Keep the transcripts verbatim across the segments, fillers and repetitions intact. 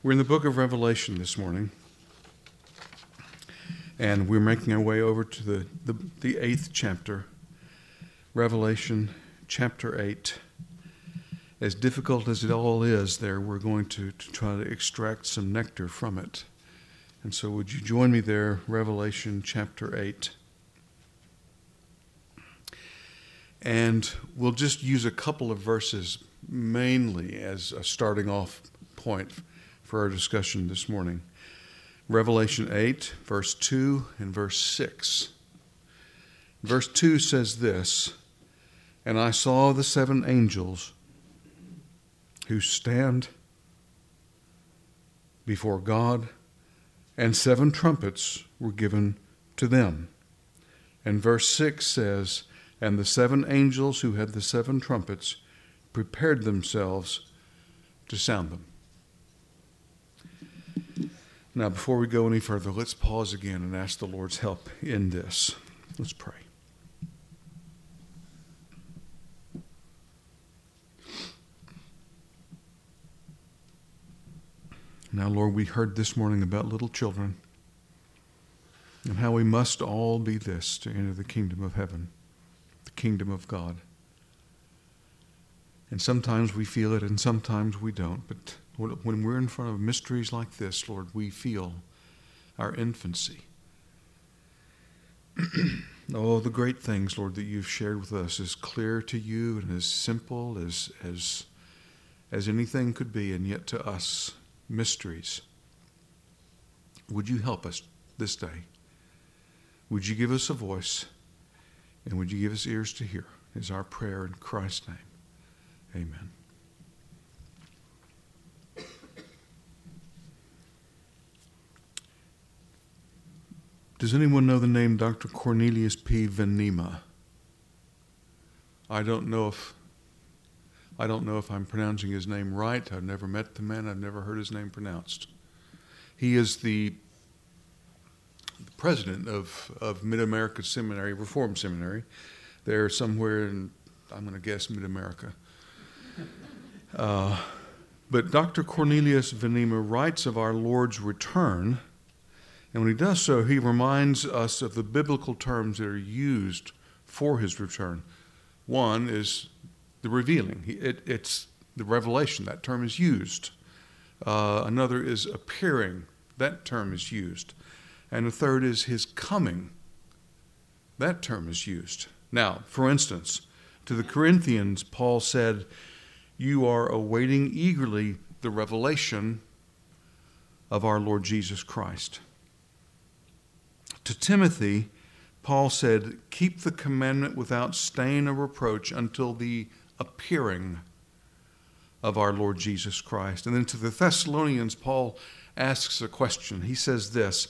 We're in the book of Revelation this morning, and we're making our way over to the, the, the eighth chapter, Revelation chapter eight. As difficult as it all is there, we're going to, to try to extract some nectar from it. And so would you join me there, Revelation chapter eight. And we'll just use a couple of verses mainly as a starting off point for our discussion this morning. Revelation eight, verse two and verse six. Verse two says this, "And I saw the seven angels who stand before God, and seven trumpets were given to them." And verse six says, "And the seven angels who had the seven trumpets prepared themselves to sound them." Now, before we go any further, let's pause again and ask the Lord's help in this. Let's pray. Now, Lord, we heard this morning about little children and how we must all be this to enter the kingdom of heaven, the kingdom of God. And sometimes we feel it and sometimes we don't. But when we're in front of mysteries like this, Lord, we feel our infancy. Oh, the great things, Lord, that you've shared with us is clear to you and as simple as, as, as anything could be, and yet to us, mysteries. Would you help us this day? Would you give us a voice, and would you give us ears to hear, is our prayer in Christ's name. Amen. Does anyone know the name Doctor Cornelius P. Venema? I don't know if I don't know if I'm pronouncing his name right. I've never met the man. I've never heard his name pronounced. He is the president of, of Mid-America Seminary, Reformed Seminary. They're somewhere in, I'm going to guess, Mid-America. Uh, but Doctor Cornelius Venema writes of our Lord's return, and when he does so, he reminds us of the biblical terms that are used for his return. One is the revealing. It, it's the revelation. That term is used. Uh, another is appearing. That term is used. And the third is his coming. That term is used. Now, for instance, to the Corinthians, Paul said, "You are awaiting eagerly the revelation of our Lord Jesus Christ." To Timothy, Paul said, "Keep the commandment without stain or reproach until the appearing of our Lord Jesus Christ." And then to the Thessalonians, Paul asks a question. He says this,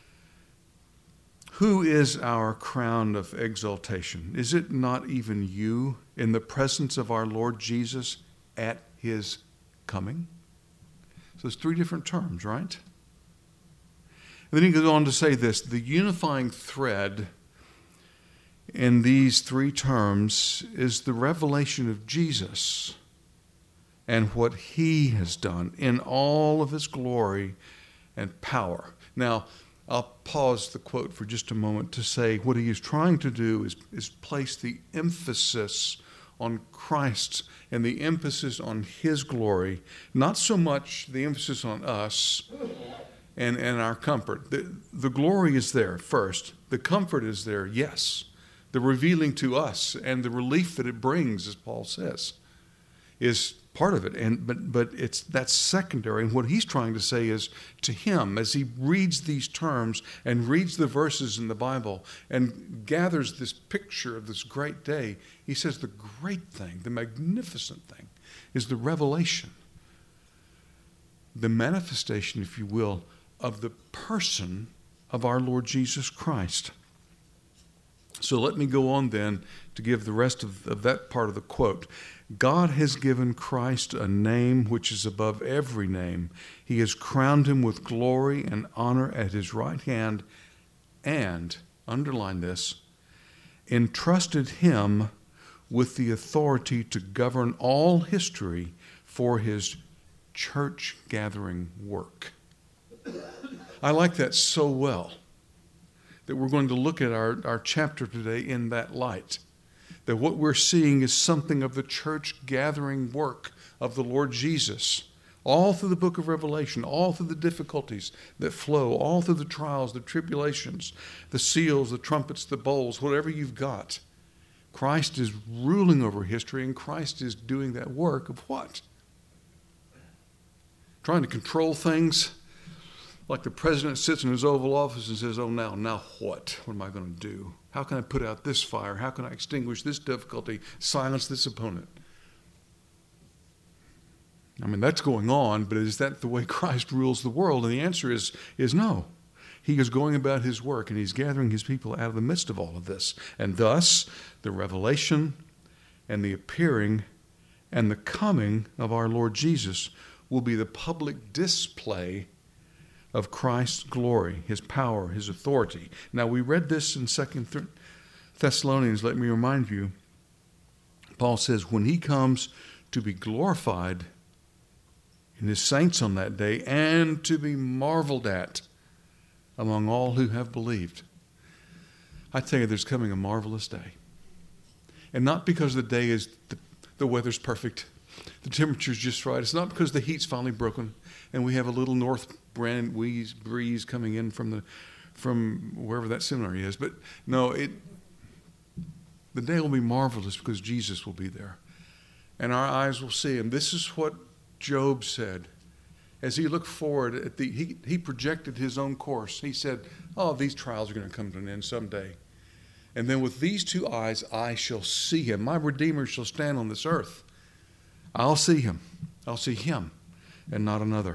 "Who is our crown of exaltation? Is it not even you in the presence of our Lord Jesus at his coming?" So there's three different terms, right? And then he goes on to say this, the unifying thread in these three terms is the revelation of Jesus and what he has done in all of his glory and power. Now, I'll pause the quote for just a moment to say what he is trying to do is, is place the emphasis on Christ and the emphasis on his glory, not so much the emphasis on us and, and our comfort. The, the glory is there first. The comfort is there, yes. The revealing to us and the relief that it brings, as Paul says, is part of it. And but but it's that's secondary. And what he's trying to say is to him, as he reads these terms and reads the verses in the Bible and gathers this picture of this great day, he says the great thing, the magnificent thing, is the revelation, the manifestation, if you will, of the person of our Lord Jesus Christ. So let me go on then to give the rest of, of that part of the quote. God has given Christ a name which is above every name. He has crowned him with glory and honor at his right hand and, underline this, entrusted him with the authority to govern all history for his church gathering work. I like that so well that we're going to look at our, our chapter today in that light. That what we're seeing is something of the church gathering work of the Lord Jesus. All through the book of Revelation, all through the difficulties that flow, all through the trials, the tribulations, the seals, the trumpets, the bowls, whatever you've got. Christ is ruling over history, and Christ is doing that work of what? Trying to control things. Like the president sits in his Oval Office and says, oh, now, now what? What am I going to do? How can I put out this fire? How can I extinguish this difficulty, silence this opponent? I mean, that's going on, but is that the way Christ rules the world? And the answer is, is no. He is going about his work, and he's gathering his people out of the midst of all of this. And thus, the revelation and the appearing and the coming of our Lord Jesus will be the public display of Christ's glory, his power, his authority. Now, we read this in Second Thessalonians. Let me remind you, Paul says, when he comes to be glorified in his saints on that day and to be marveled at among all who have believed. I tell you, there's coming a marvelous day. And not because the day is, the, the weather's perfect, the temperature's just right. It's not because the heat's finally broken and we have a little north brand breeze coming in from the from wherever that seminary is. But no, it the day will be marvelous because Jesus will be there. And our eyes will see him. This is what Job said. As he looked forward, at the he, he projected his own course. He said, oh, these trials are going to come to an end someday. And then with these two eyes, I shall see him. My Redeemer shall stand on this earth. I'll see him. I'll see him and not another.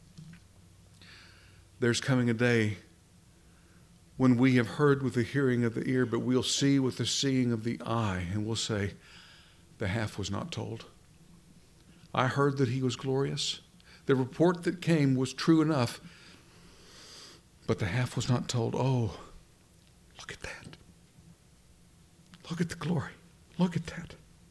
There's coming a day when we have heard with the hearing of the ear, but we'll see with the seeing of the eye, and we'll say, the half was not told. I heard that he was glorious. The report that came was true enough, but the half was not told. Oh, look at that. Look at the glory. Look at that.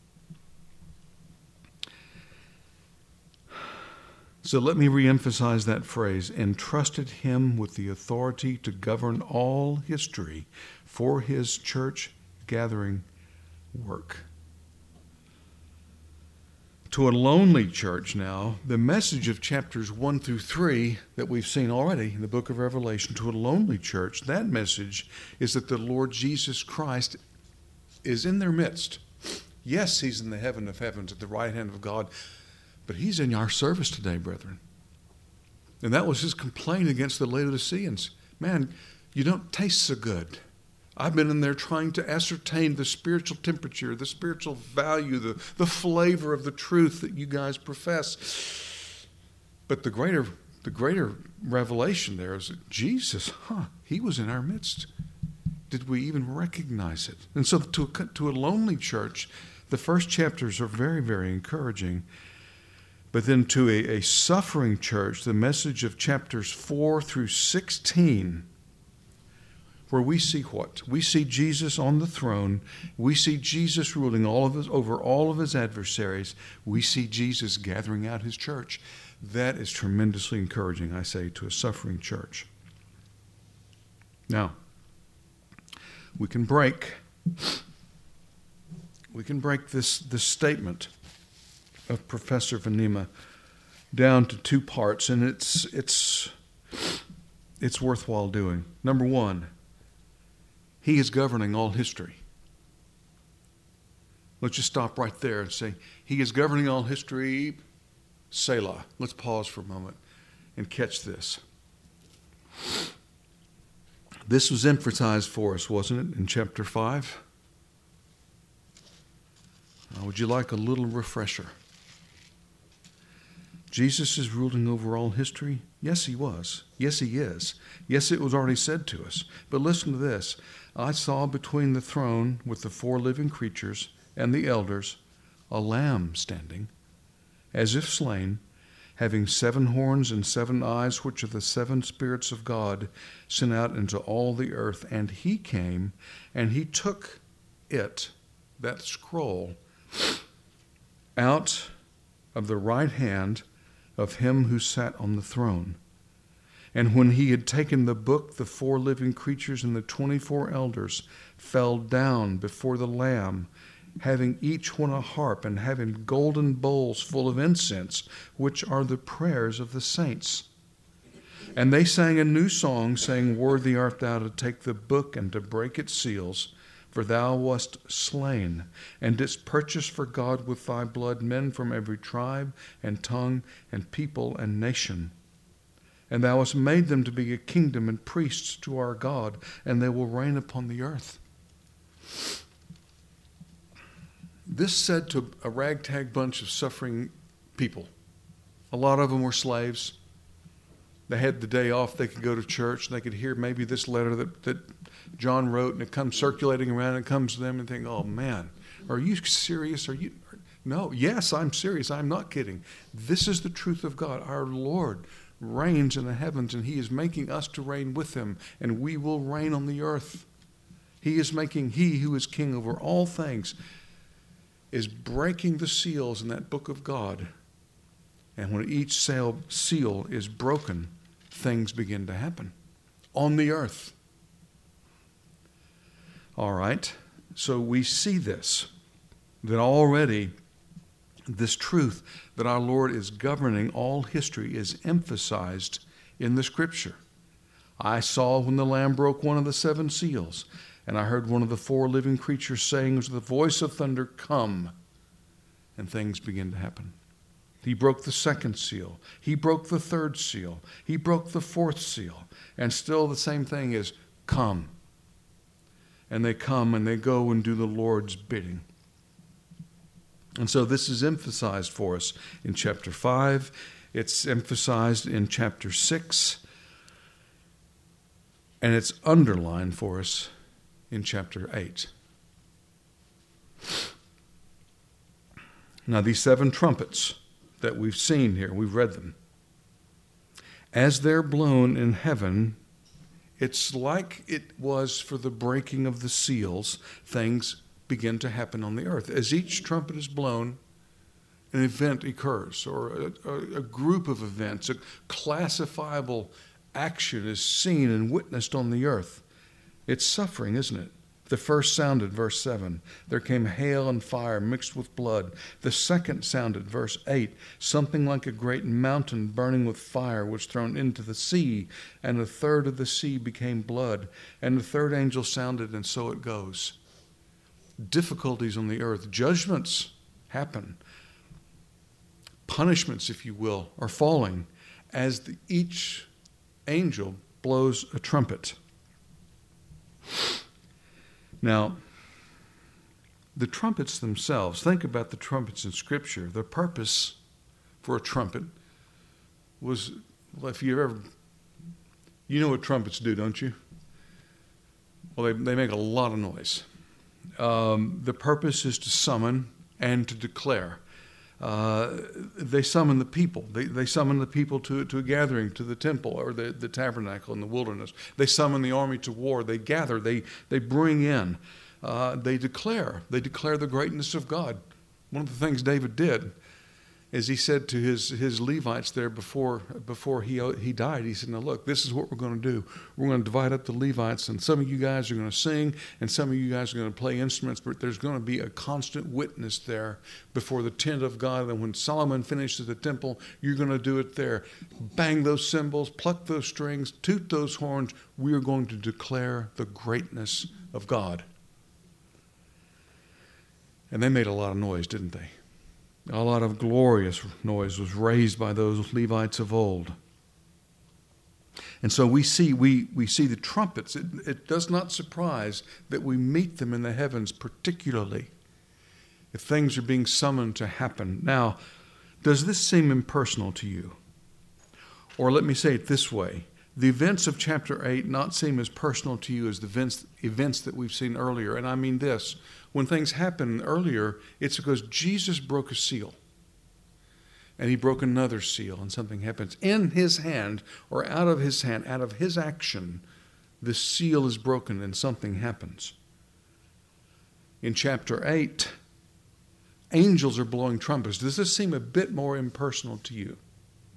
So let me reemphasize that phrase, entrusted him with the authority to govern all history for his church gathering work. To a lonely church now, the message of chapters one through three that we've seen already in the book of Revelation, to a lonely church, that message is that the Lord Jesus Christ is in their midst. Yes, he's in the heaven of heavens at the right hand of God, but he's in our service today, brethren. And that was his complaint against the Laodiceans. Man, you don't taste so good. I've been in there trying to ascertain the spiritual temperature, the spiritual value, the, the flavor of the truth that you guys profess. But the greater, the greater revelation there is that Jesus, huh, he was in our midst. Did we even recognize it? And so to a, to a lonely church, the first chapters are very, very encouraging. But then to a, a suffering church, the message of chapters four through sixteen, where we see what? We see Jesus on the throne. We see Jesus ruling all of his, over all of his adversaries. We see Jesus gathering out his church. That is tremendously encouraging, I say, to a suffering church. Now, we can break, we can break this, this statement of Professor Vanema down to two parts, and it's it's it's worthwhile doing. Number one, he is governing all history. Let's just stop right there and say, he is governing all history, Selah. Let's pause for a moment and catch this. This was emphasized for us, wasn't it, in chapter five? Now, would you like a little refresher? Jesus is ruling over all history? Yes, he was. Yes, he is. Yes, it was already said to us. But listen to this. I saw between the throne with the four living creatures and the elders a lamb standing, as if slain, having seven horns and seven eyes, which are the seven spirits of God sent out into all the earth. And he came, and he took it, that scroll, out of the right hand of him who sat on the throne. And when he had taken the book, the four living creatures and the twenty-four elders fell down before the Lamb, having each one a harp and having golden bowls full of incense, which are the prayers of the saints. And they sang a new song, saying, Worthy art thou to take the book and to break its seals, for thou wast slain, and didst purchase for God with thy blood men from every tribe and tongue and people and nation. And thou hast made them to be a kingdom and priests to our God, and they will reign upon the earth. This said to a ragtag bunch of suffering people. A lot of them were slaves. They had the day off. They could go to church, and they could hear maybe this letter that, that John wrote, and it comes circulating around, and it comes to them, and think, oh, man, are you serious? Are you? No, yes, I'm serious. I'm not kidding. This is the truth of God. Our Lord reigns in the heavens, and he is making us to reign with him, and we will reign on the earth. He is making, he who is king over all things is breaking the seals in that book of God. And when each seal is broken, things begin to happen on the earth. All right, so we see this, that already this truth that our Lord is governing all history is emphasized in the Scripture. I saw when the Lamb broke one of the seven seals, and I heard one of the four living creatures saying with the voice of thunder, Come, and things begin to happen. He broke the second seal. He broke the third seal. He broke the fourth seal. And still the same thing is, Come. And they come and they go and do the Lord's bidding. And so this is emphasized for us in chapter five. It's emphasized in chapter six. And it's underlined for us in chapter eight. Now, these seven trumpets that we've seen here, we've read them. As they're blown in heaven, it's like it was for the breaking of the seals. Things begin to happen on the earth. As each trumpet is blown, an event occurs, or a, a, a group of events, a classifiable action is seen and witnessed on the earth. It's suffering, isn't it? The first sounded, verse seven. There came hail and fire mixed with blood. The second sounded, verse eight. Something like a great mountain burning with fire was thrown into the sea, and a third of the sea became blood. And the third angel sounded, and so it goes. Difficulties on the earth. Judgments happen. Punishments, if you will, are falling as the, each angel blows a trumpet. Now, the trumpets themselves, think about the trumpets in Scripture. The purpose for a trumpet was, well, if you ever, you know what trumpets do, don't you? Well, they, they make a lot of noise. Um, the purpose is to summon and to declare. Uh, they summon the people. They, they summon the people to, to a gathering, to the temple or the, the tabernacle in the wilderness. They summon the army to war. They gather. They, they bring in. Uh, they declare. They declare the greatness of God. One of the things David did is he said to his, his Levites there before, before he, he died, he said, now look, this is what we're going to do. We're going to divide up the Levites, and some of you guys are going to sing, and some of you guys are going to play instruments, but there's going to be a constant witness there before the tent of God. And when Solomon finishes the temple, you're going to do it there. Bang those cymbals, pluck those strings, toot those horns. We are going to declare the greatness of God. And they made a lot of noise, didn't they? A lot of glorious noise was raised by those Levites of old. And so we see we, we see the trumpets. It, it does not surprise that we meet them in the heavens, particularly if things are being summoned to happen. Now, does this seem impersonal to you? Or let me say it this way. The events of chapter eight not seem as personal to you as the events, events that we've seen earlier. And I mean this. When things happen earlier, it's because Jesus broke a seal. And he broke another seal, and something happens. In his hand, or out of his hand, out of his action, the seal is broken and something happens. In chapter eight, angels are blowing trumpets. Does this seem a bit more impersonal to you?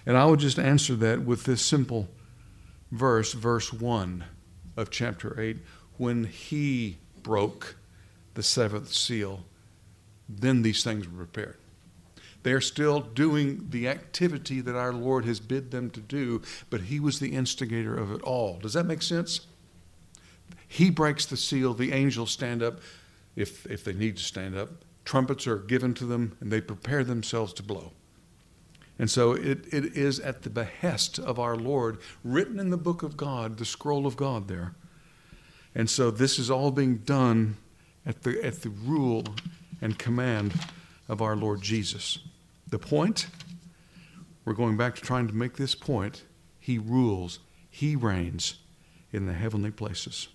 And I would just answer that with this simple verse, verse one of chapter eight. When he broke the seventh seal, then these things were prepared. They are still doing the activity that our Lord has bid them to do, but he was the instigator of it all. Does that make sense? He breaks the seal. The angels stand up, if, if they need to stand up. Trumpets are given to them, and they prepare themselves to blow. And so it, it is at the behest of our Lord, written in the book of God, the scroll of God there. And so this is all being done at the, at the rule and command of our Lord Jesus. The point, we're going back to trying to make this point, he rules, he reigns in the heavenly places.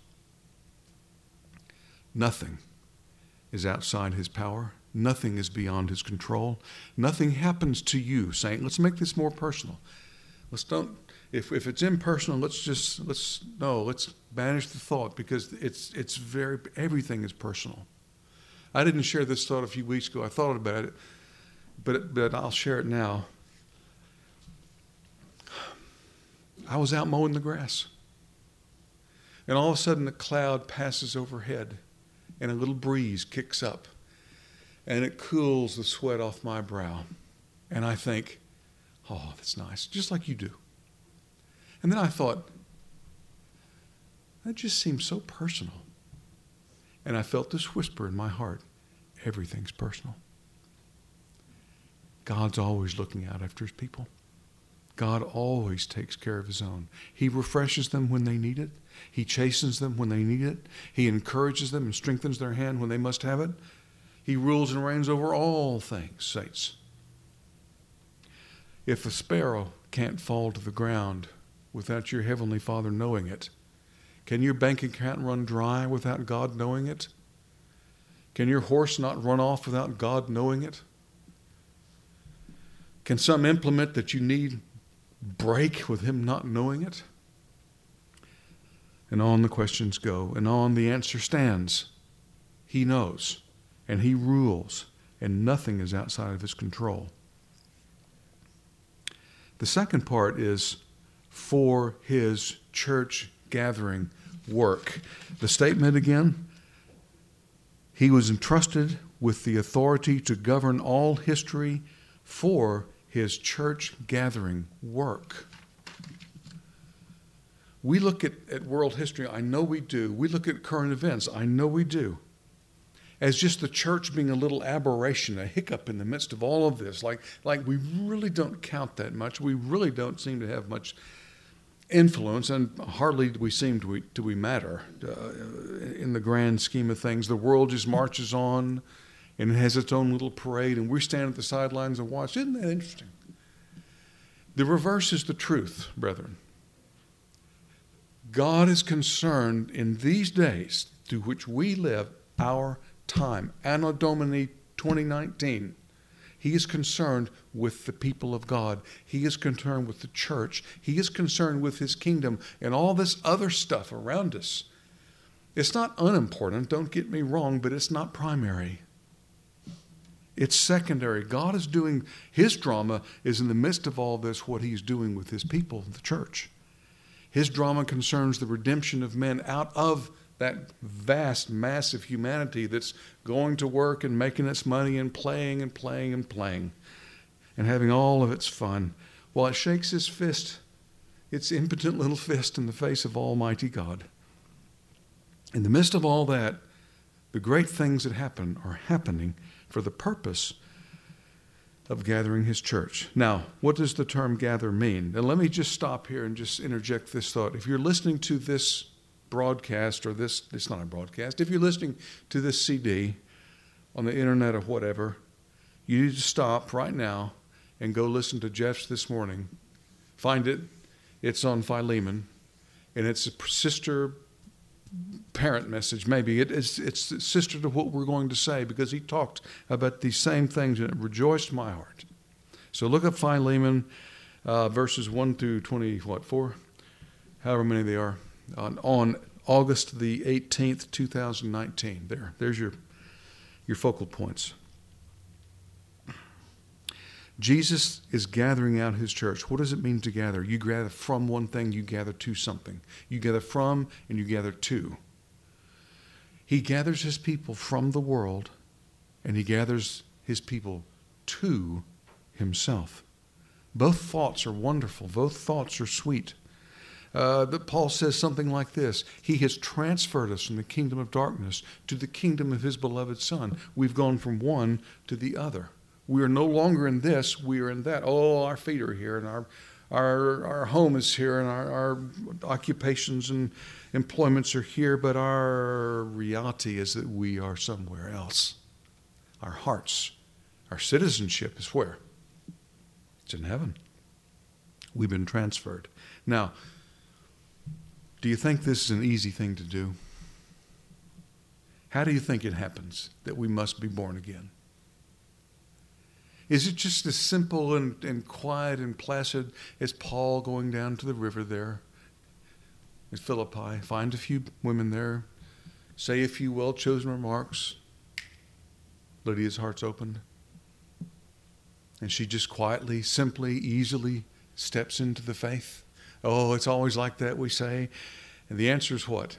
Nothing is outside his power. Nothing is beyond his control. Nothing happens to you, saint. Let's make this more personal. Let's don't, if, if it's impersonal, let's just, let's, no, let's banish the thought, because it's, it's very, everything is personal. I didn't share this thought a few weeks ago. I thought about it, but, but I'll share it now. I was out mowing the grass, and all of a sudden a cloud passes overhead, and a little breeze kicks up, and it cools the sweat off my brow. And I think, oh, that's nice, just like you do. And then I thought, that just seems so personal. And I felt this whisper in my heart, everything's personal. God's always looking out after his people. God always takes care of his own. He refreshes them when they need it. He chastens them when they need it. He encourages them and strengthens their hand when they must have it. He rules and reigns over all things, saints. If a sparrow can't fall to the ground without your heavenly Father knowing it, can your bank account run dry without God knowing it? Can your horse not run off without God knowing it? Can some implement that you need break with him not knowing it? And on the questions go, and on the answer stands. He knows, and he rules, and nothing is outside of his control. The second part is for his church gathering work. The statement again, he was entrusted with the authority to govern all history for his church gathering work. We look at, at world history, I know we do. We look at current events, I know we do, as just the church being a little aberration, a hiccup in the midst of all of this. Like, like we really don't count that much. We really don't seem to have much influence, and hardly do we seem to, do we matter uh, in the grand scheme of things. The world just marches on, and it has its own little parade, and we stand at the sidelines and watch. Isn't that interesting? The reverse is the truth, brethren. God is concerned in these days through which we live, our time, Anno Domini twenty nineteen. He is concerned with the people of God. He is concerned with the church. He is concerned with his kingdom and all this other stuff around us. It's not unimportant, don't get me wrong, but it's not primary. It's secondary. God is doing, his drama is in the midst of all this, what he's doing with his people, the church. His drama concerns the redemption of men out of that vast, massive humanity that's going to work and making its money and playing and playing and playing and having all of its fun while it shakes his fist, its impotent little fist, in the face of Almighty God. In the midst of all that, the great things that happen are happening for the purpose of gathering his church. Now, what does the term gather mean? And let me just stop here and just interject this thought. If you're listening to this broadcast, or this, it's not a broadcast, if you're listening to this C D on the internet or whatever, you need to stop right now and go listen to Jeff's this morning. Find it. It's on Philemon, and it's a sister parent message, maybe. It, it's, it's sister to what we're going to say, because he talked about these same things, and it rejoiced my heart. So look up Philemon, uh, verses one through twenty, what, four? However many they are. On, on August the eighteenth, two thousand nineteen. There, there's your, your focal points. Jesus is gathering out his church. What does it mean to gather? You gather from one thing, you gather to something. You gather from and you gather to. He gathers his people from the world, and he gathers his people to himself. Both thoughts are wonderful. Both thoughts are sweet. Uh, that Paul says something like this: he has transferred us from the kingdom of darkness to the kingdom of his beloved Son. We've gone from one to the other. We are no longer in this, we are in that. Oh, our feet are here, and our our our home is here, and our, our occupations and employments are here, but our reality is that we are somewhere else. Our hearts, our citizenship is where? It's in heaven. We've been transferred. Now, do you think this is an easy thing to do? How do you think it happens that we must be born again? Is it just as simple and, and quiet and placid as Paul going down to the river there at Philippi, find a few women there, say a few well-chosen remarks, Lydia's heart's opened, and she just quietly, simply, easily steps into the faith? Oh, it's always like that, we say. And the answer is what?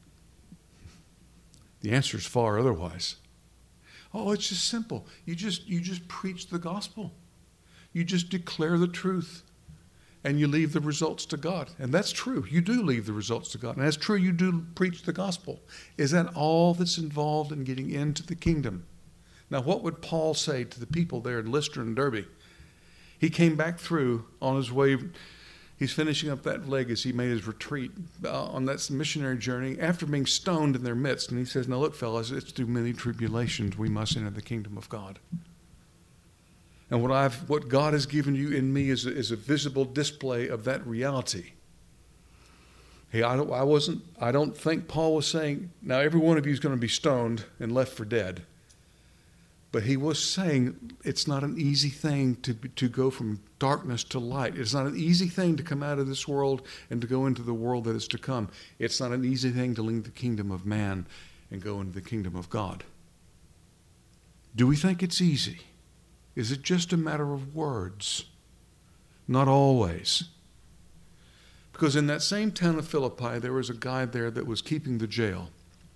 The answer is far otherwise. Oh, it's just simple. You just you just preach the gospel. You just declare the truth. And you leave the results to God. And that's true. You do leave the results to God. And that's true, you do preach the gospel. Is that all that's involved in getting into the kingdom? Now, what would Paul say to the people there in Lystra and Derbe? He came back through on his way. He's finishing up that leg as he made his retreat uh, on that missionary journey after being stoned in their midst. And he says, now look, fellas, it's through many tribulations we must enter the kingdom of God. And what I've, what God has given you in me is a, is a visible display of that reality. Hey, I don't, I wasn't, I don't think Paul was saying, now every one of you is going to be stoned and left for dead. But he was saying it's not an easy thing to to go from darkness to light. It's not an easy thing to come out of this world and to go into the world that is to come. It's not an easy thing to leave the kingdom of man and go into the kingdom of God. Do we think it's easy? Is it just a matter of words? Not always. Because in that same town of Philippi, there was a guy there that was keeping the jail.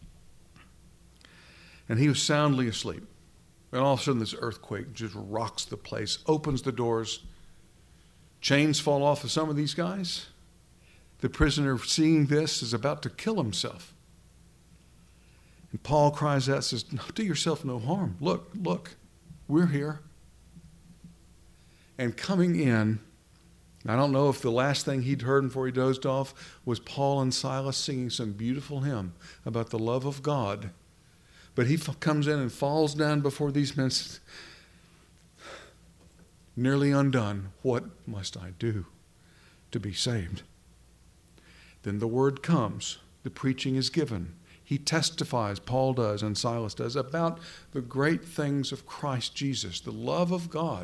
And he was soundly asleep. And all of a sudden this earthquake just rocks the place, opens the doors. Chains fall off of some of these guys. The prisoner, seeing this, is about to kill himself. And Paul cries out, says, no, do yourself no harm. Look, look, we're here. And coming in, I don't know if the last thing he'd heard before he dozed off was Paul and Silas singing some beautiful hymn about the love of God. But he f- comes in and falls down before these men, nearly undone. What must I do to be saved? Then the word comes. The preaching is given. He testifies, Paul does and Silas does, about the great things of Christ Jesus, the love of God.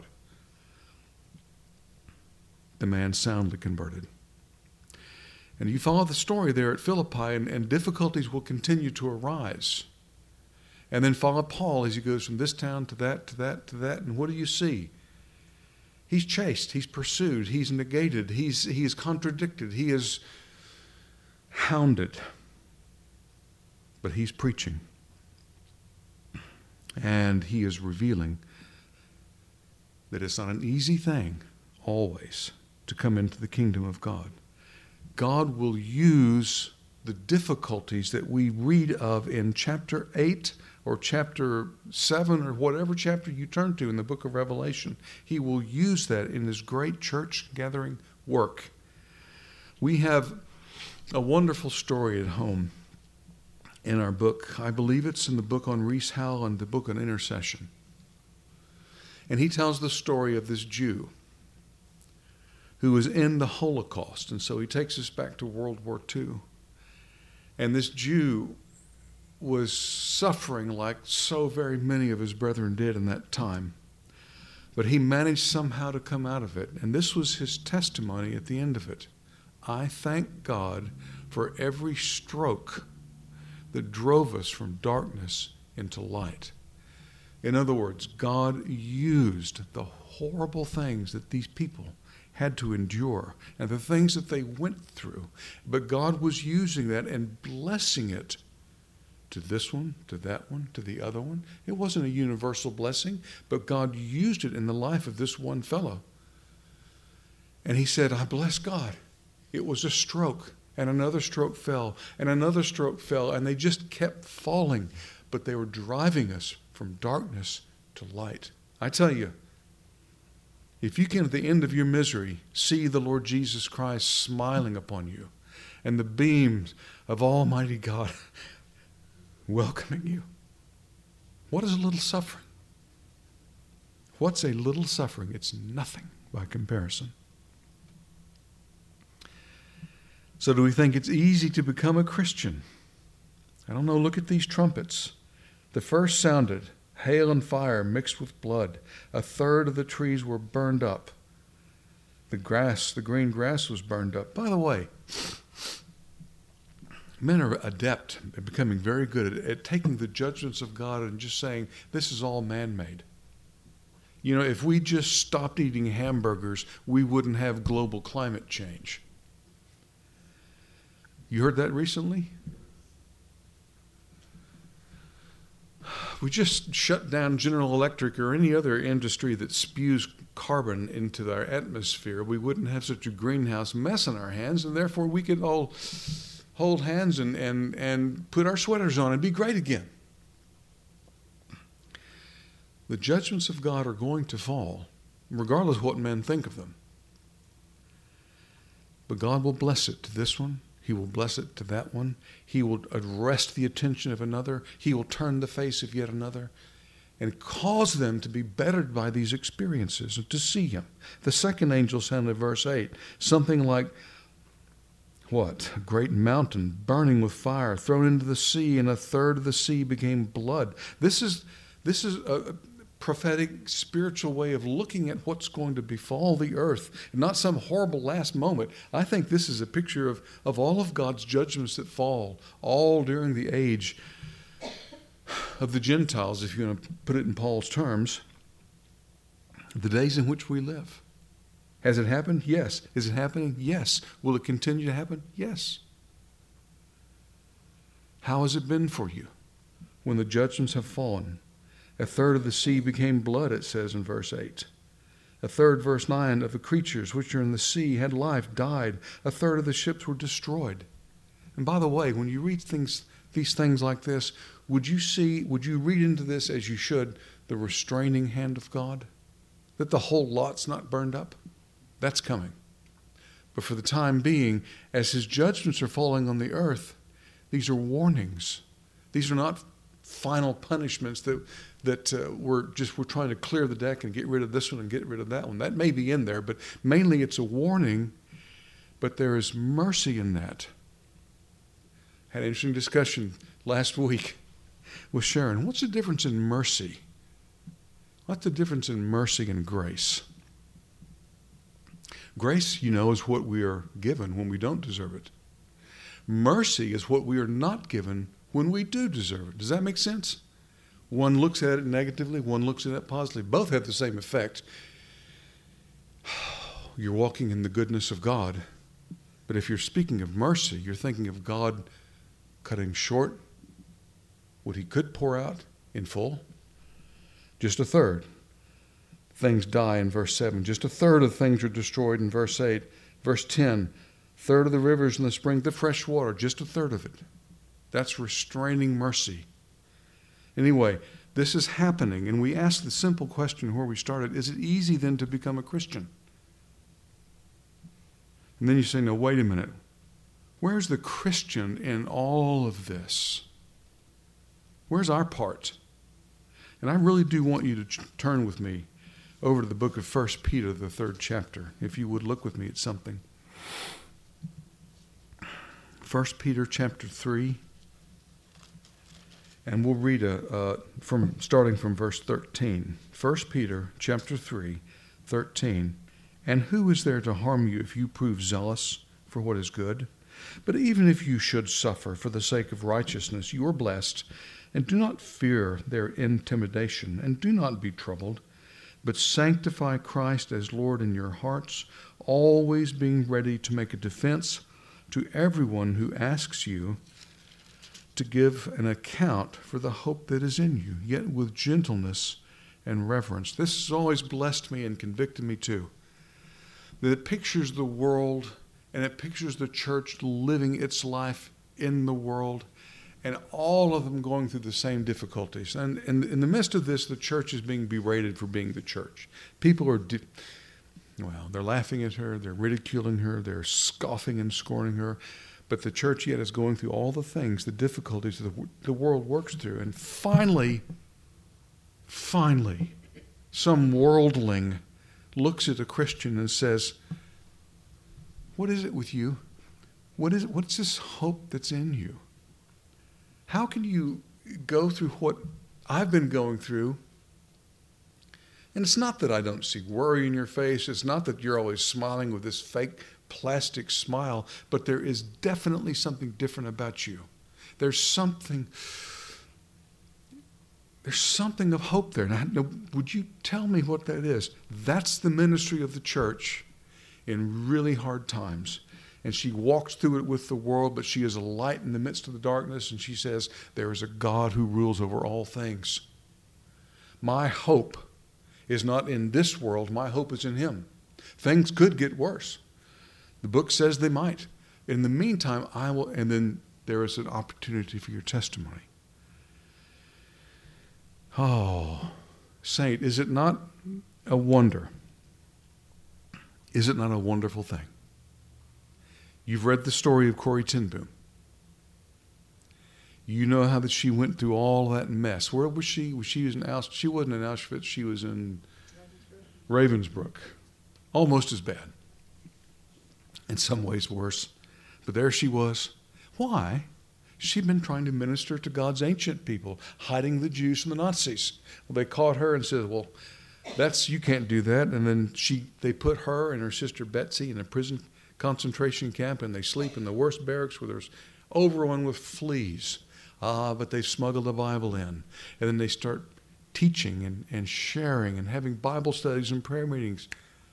The man soundly converted. And you follow the story there at Philippi, and, and difficulties will continue to arise. And then follow Paul as he goes from this town to that, to that, to that. And what do you see? He's chased. He's pursued. He's negated. He's, he is contradicted. He is hounded. But he's preaching. And he is revealing that it's not an easy thing always to come into the kingdom of God. God will use the difficulties that we read of in chapter eight or chapter seven or whatever chapter you turn to in the book of Revelation. He will use that in his great church gathering work. We have a wonderful story at home in our book. I believe it's in the book on Rees Howell and the book on intercession. And he tells the story of this Jew who was in the Holocaust. And so he takes us back to World War Two. And this Jew was suffering like so very many of his brethren did in that time. But he managed somehow to come out of it. And this was his testimony at the end of it. I thank God for every stroke that drove us from darkness into light. In other words, God used the horrible things that these people had to endure and the things that they went through. But God was using that and blessing it to this one, to that one, to the other one. It wasn't a universal blessing, but God used it in the life of this one fellow. And he said, I bless God. It was a stroke, and another stroke fell, and another stroke fell, and they just kept falling. But they were driving us from darkness to light. I tell you, if you can, at the end of your misery, see the Lord Jesus Christ smiling upon you and the beams of Almighty God welcoming you, what is a little suffering? What's a little suffering? It's nothing by comparison. So do we think it's easy to become a Christian? I don't know. Look at these trumpets. The first sounded, hail and fire mixed with blood. A third of the trees were burned up. The grass, the green grass was burned up. By the way, men are adept at becoming very good at, at taking the judgments of God and just saying, this is all man-made. You know, if we just stopped eating hamburgers, we wouldn't have global climate change. You heard that recently? We just shut down General Electric or any other industry that spews carbon into our atmosphere. We wouldn't have such a greenhouse mess on our hands, and therefore we could all hold hands and, and, and put our sweaters on and be great again. The judgments of God are going to fall, regardless of what men think of them. But God will bless it to this one. He will bless it to that one. He will arrest the attention of another. He will turn the face of yet another and cause them to be bettered by these experiences and to see him. The second angel sounded, verse eight, something like, what? A great mountain burning with fire thrown into the sea, and a third of the sea became blood. This is, this is a prophetic, spiritual way of looking at what's going to befall the earth. Not some horrible last moment. I think this is a picture of, of all of God's judgments that fall, all during the age of the Gentiles, if you want to put it in Paul's terms, the days in which we live. Has it happened? Yes. Is it happening? Yes. Will it continue to happen? Yes. How has it been for you when the judgments have fallen? A third of the sea became blood, it says in verse eight. A third, verse nine, of the creatures which are in the sea had life, died. A third of the ships were destroyed. And by the way, when you read things, these things like this, would you see, would you read into this as you should, the restraining hand of God? That the whole lot's not burned up? That's coming. But for the time being, as his judgments are falling on the earth, these are warnings. These are not final punishments that that uh, we're just we're trying to clear the deck and get rid of this one and get rid of that one. That may be in there, but mainly it's a warning. But there is mercy in that. Had an interesting discussion last week with Sharon. What's the difference in mercy? What's the difference in mercy and grace? Grace, you know, is what we are given when we don't deserve it. Mercy is what we are not given when we do deserve it. Does that make sense? One looks at it negatively, one looks at it positively. Both have the same effect. You're walking in the goodness of God. But if you're speaking of mercy, you're thinking of God cutting short what he could pour out in full. Just a third. Things die in verse seven. Just a third of things are destroyed in verse eight. Verse ten, third of the rivers in the spring, the fresh water, just a third of it. That's restraining mercy. Anyway, this is happening, and we ask the simple question where we started, is it easy then to become a Christian? And then you say, no, wait a minute. Where's the Christian in all of this? Where's our part? And I really do want you to turn with me over to the book of First Peter, the third chapter. If you would look with me at something. First Peter chapter three. And we'll read a, uh, from starting from verse thirteen. First Peter chapter three, thirteen. And who is there to harm you if you prove zealous for what is good? But even if you should suffer for the sake of righteousness, you are blessed, And do not fear their intimidation, and do not be troubled, but sanctify Christ as Lord in your hearts, always being ready to make a defense to everyone who asks you to give an account for the hope that is in you, yet with gentleness and reverence. This has always blessed me and convicted me too. That it pictures the world and it pictures the church living its life in the world, and all of them going through the same difficulties. And, and in the midst of this, the church is being berated for being the church. People are, di- well, they're laughing at her, they're ridiculing her, they're scoffing and scorning her. But the church yet is going through all the things, the difficulties that the, the world works through. And finally, finally, some worldling looks at a Christian and says, what is it with you? What is it? What's this hope that's in you? How can you go through what I've been going through? And it's not that I don't see worry in your face. It's not that you're always smiling with this fake plastic smile, but there is definitely something different about you. There's something, there's something of hope there. Now, would you tell me what that is? That's the ministry of the church in really hard times. And she walks through it with the world, but she is a light in the midst of the darkness, and she says, there is a God who rules over all things. My hope is not in this world. My hope is in him. Things could get worse. The book says they might. In the meantime, I will, and then there is an opportunity for your testimony. Oh, saint, is it not a wonder? Is it not a wonderful thing? You've read the story of Corrie ten Boom. You know how that she went through all that mess. Where was she? She was in Auschwitz. She wasn't in Auschwitz. She was in Ravensbrück. Almost as bad. In some ways worse. But there she was. Why? She'd been trying to minister to God's ancient people, hiding the Jews from the Nazis. Well, they caught her and said, well, that's, you can't do that. And then she, they put her and her sister Betsy in a prison concentration camp, and they sleep in the worst barracks where there's overrun with fleas. Ah, but they smuggled the Bible in. And then they start teaching and, and sharing and having Bible studies and prayer meetings.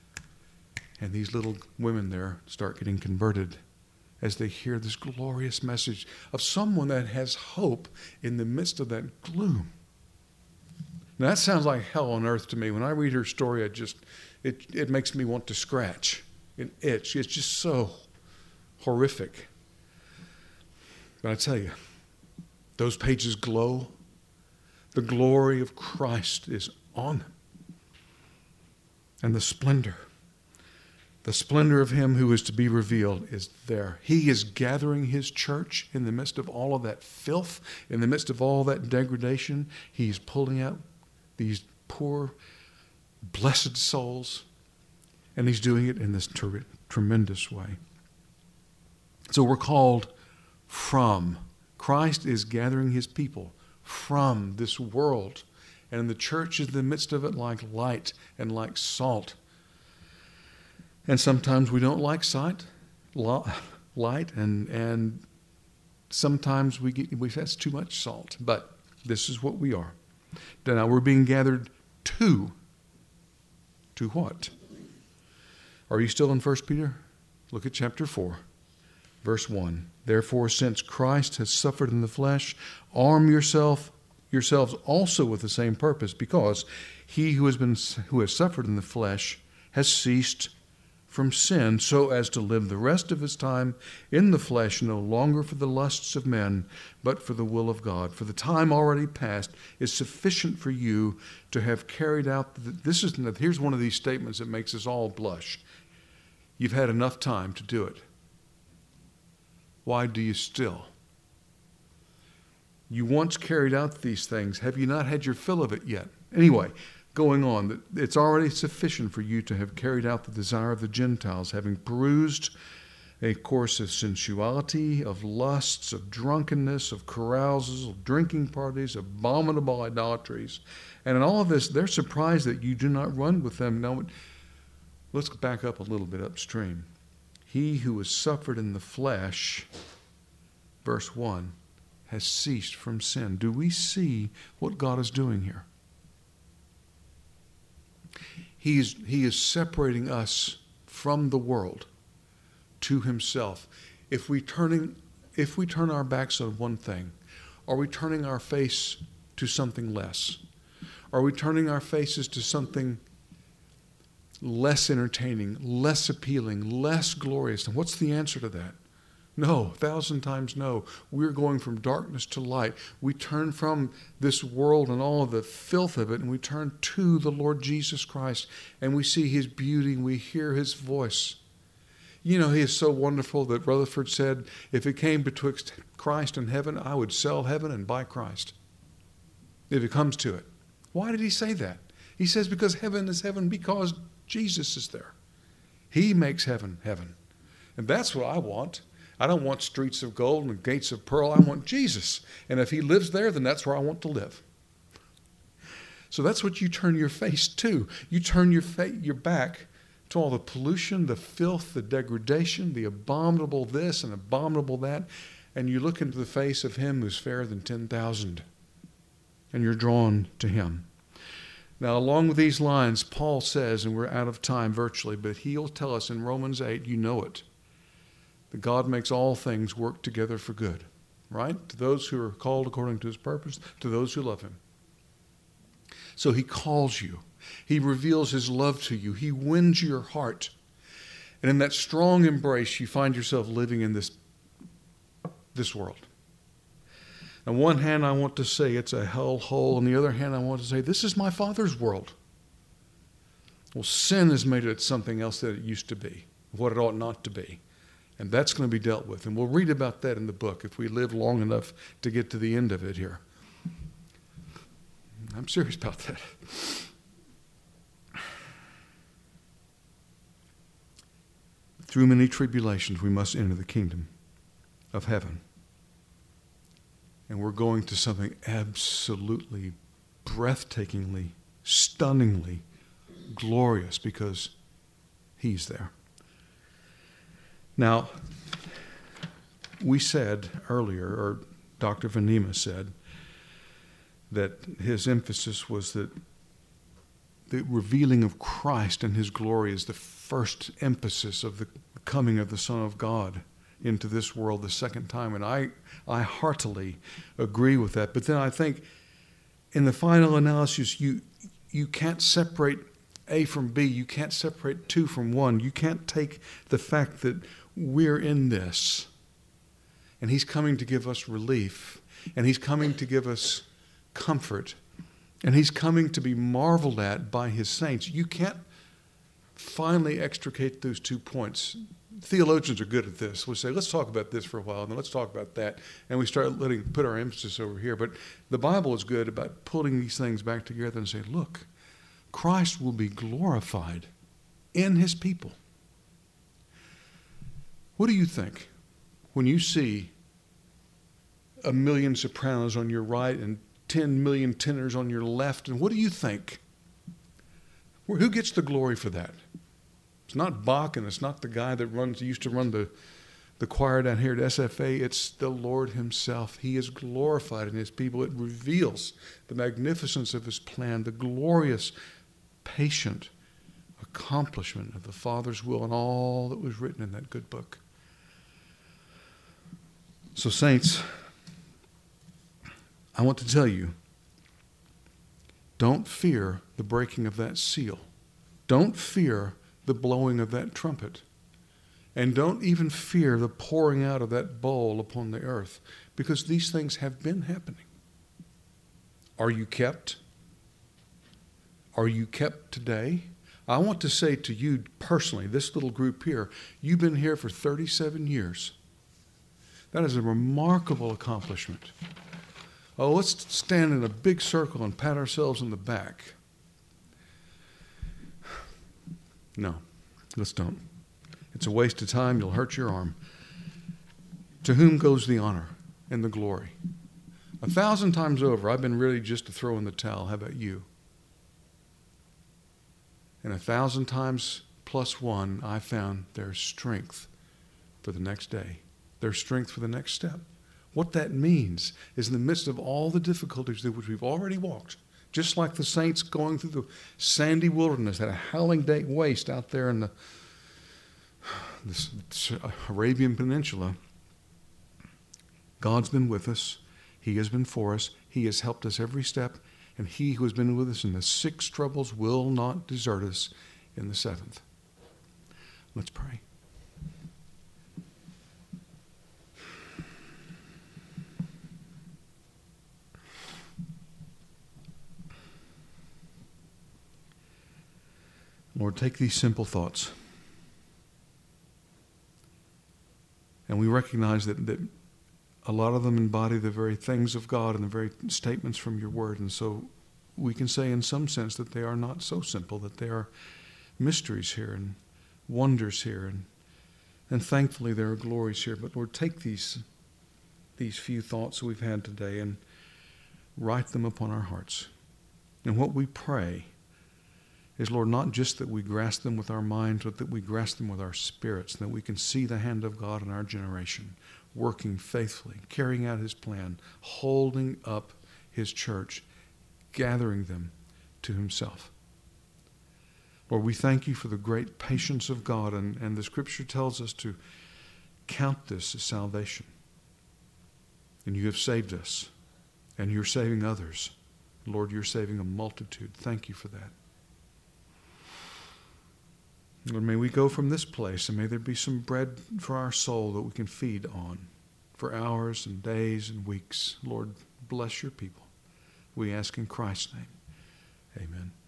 And these little women there start getting converted as they hear this glorious message of someone that has hope in the midst of that gloom. Now that sounds like hell on earth to me. When I read her story, I just it, it makes me want to scratch and itch. It's just so horrific. But I tell you, those pages glow. The glory of Christ is on them. And the splendor. The splendor of him who is to be revealed is there. He is gathering his church in the midst of all of that filth, in the midst of all that degradation. He's pulling out these poor, blessed souls, and he's doing it in this ter- tremendous way. So we're called from. Christ is gathering his people from this world, and the church is in the midst of it like light and like salt. And sometimes we don't like sight, light, and and sometimes we get we that's too much salt. But this is what we are. Now we're being gathered to. To what? Are you still in First Peter? Look at chapter four, verse one. Therefore, since Christ has suffered in the flesh, arm yourself yourselves also with the same purpose, because he who has been who has suffered in the flesh has ceased from sin, so as to live the rest of his time in the flesh, no longer for the lusts of men, but for the will of God. For the time already past is sufficient for you to have carried out. The, this is here's one of these statements that makes us all blush. You've had enough time to do it. Why do you still? You once carried out these things. Have you not had your fill of it yet? Anyway, going on, it's already sufficient for you to have carried out the desire of the Gentiles, having perused a course of sensuality, of lusts, of drunkenness, of carousals, of drinking parties, abominable idolatries. And in all of this, they're surprised that you do not run with them. Now, let's back up a little bit upstream. He who has suffered in the flesh, verse one, has ceased from sin. Do we see what God is doing here? He is, he is separating us from the world to himself. If we turning, if we turn our backs on one thing, are we turning our face to something less? Are we turning our faces to something less entertaining, less appealing, less glorious? And what's the answer to that? No, a thousand times no. We're going from darkness to light. We turn from this world and all of the filth of it, and we turn to the Lord Jesus Christ, and we see his beauty, and we hear his voice. You know, he is so wonderful that Rutherford said, if it came betwixt Christ and heaven, I would sell heaven and buy Christ, if it comes to it. Why did he say that? He says because heaven is heaven because Jesus is there. He makes heaven heaven. And that's what I want. I don't want streets of gold and gates of pearl. I want Jesus. And if he lives there, then that's where I want to live. So that's what you turn your face to. You turn your, fa- your back to all the pollution, the filth, the degradation, the abominable this and abominable that, and you look into the face of him who's fairer than ten thousand, and you're drawn to him. Now, along with these lines, Paul says, and we're out of time virtually, but he'll tell us in Romans eight, you know it, that God makes all things work together for good, right? To those who are called according to his purpose, to those who love him. So he calls you. He reveals his love to you. He wins your heart. And in that strong embrace, you find yourself living in this, this world. On one hand, I want to say it's a hellhole. On the other hand, I want to say this is my Father's world. Well, sin has made it something else that it used to be, what it ought not to be. And that's going to be dealt with. And we'll read about that in the book if we live long enough to get to the end of it here. I'm serious about that. Through many tribulations, we must enter the kingdom of heaven. And we're going to something absolutely, breathtakingly, stunningly glorious because he's there. Now, we said earlier, or Doctor Vanema said, that his emphasis was that the revealing of Christ and his glory is the first emphasis of the coming of the Son of God into this world the second time. And I, I heartily agree with that. But then I think in the final analysis, you, you can't separate A from B. You can't separate two from one. You can't take the fact that we're in this, and he's coming to give us relief, and he's coming to give us comfort, and he's coming to be marveled at by his saints. You can't finally extricate those two points. Theologians are good at this. We'll say, let's talk about this for a while, and then let's talk about that, and we start letting put our emphasis over here. But the Bible is good about pulling these things back together and say, look, Christ will be glorified in his people. What do you think when you see a million sopranos on your right and ten million tenors on your left? And what do you think? Who gets the glory for that? It's not Bach, and it's not the guy that runs used to run the, the choir down here at S F A. It's the Lord himself. He is glorified in his people. It reveals the magnificence of his plan, the glorious, patient accomplishment of the Father's will and all that was written in that good book. So, saints, I want to tell you, don't fear the breaking of that seal. Don't fear the blowing of that trumpet. And don't even fear the pouring out of that bowl upon the earth, because these things have been happening. Are you kept? Are you kept today? I want to say to you personally, this little group here, you've been here for thirty-seven years. That is a remarkable accomplishment. Oh, let's stand in a big circle and pat ourselves on the back. No, let's don't. It's a waste of time. You'll hurt your arm. To whom goes the honor and the glory? A thousand times over, I've been ready just to throw in the towel. How about you? And a thousand times plus one, I found there's strength for the next day. There's strength for the next step. What that means is in the midst of all the difficulties through which we've already walked, just like the saints going through the sandy wilderness at a howling day waste out there in the, the Arabian Peninsula, God's been with us. He has been for us. He has helped us every step. And he who has been with us in the six troubles will not desert us in the seventh. Let's pray. Lord, take these simple thoughts. And we recognize that, that a lot of them embody the very things of God and the very statements from your word. And so we can say in some sense that they are not so simple, that they are mysteries here and wonders here. And, and thankfully there are glories here. But Lord, take these, these few thoughts we've had today and write them upon our hearts. And what we pray is, Lord, not just that we grasp them with our minds, but that we grasp them with our spirits, and that we can see the hand of God in our generation, working faithfully, carrying out his plan, holding up his church, gathering them to himself. Lord, we thank you for the great patience of God, and, and the scripture tells us to count this as salvation. And you have saved us, and you're saving others. Lord, you're saving a multitude. Thank you for that. Lord, may we go from this place, and may there be some bread for our soul that we can feed on for hours and days and weeks. Lord, bless your people. We ask in Christ's name. Amen.